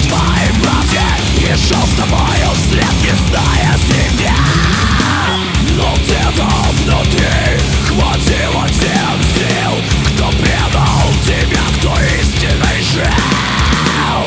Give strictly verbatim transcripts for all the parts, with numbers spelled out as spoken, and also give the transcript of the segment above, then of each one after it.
твоей правде и шел с тобою вслед, не зная себя. Но где-то внутри хватило тех сил, кто предал тебя, кто истинный жил.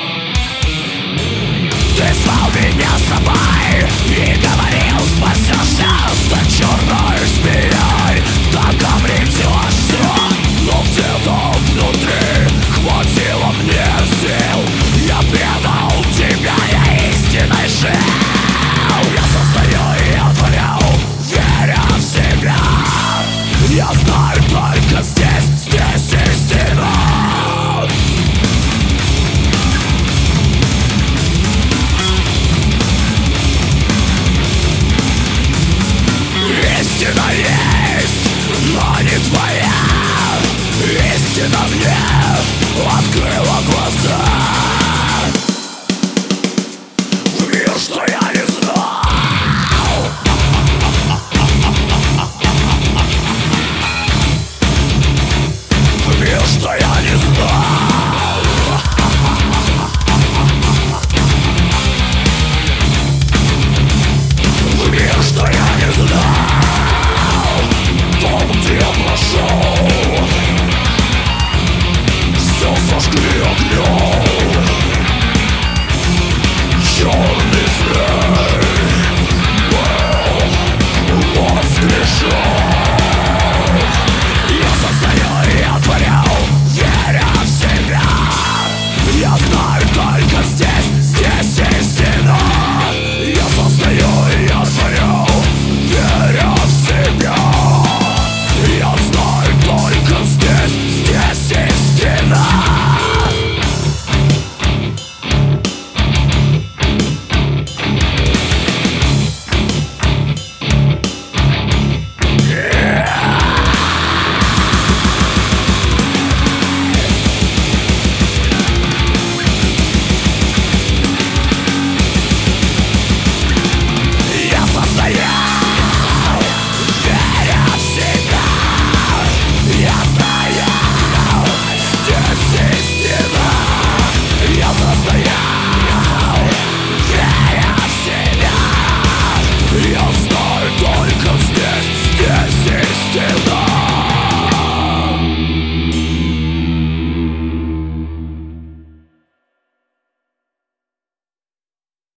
Ты звал меня с собой и говорил: спасешься, стать черной змеей, так обретешь все. Но где-то внутри хватило мне сил, я предал тебя, я истинный жил. Я создаю и я творю, веря в себя. Я знаю только здесь, здесь истина. Истина есть, но не твоя. Истина мне открыла глаза в мир, что я не знал. В мир, что я не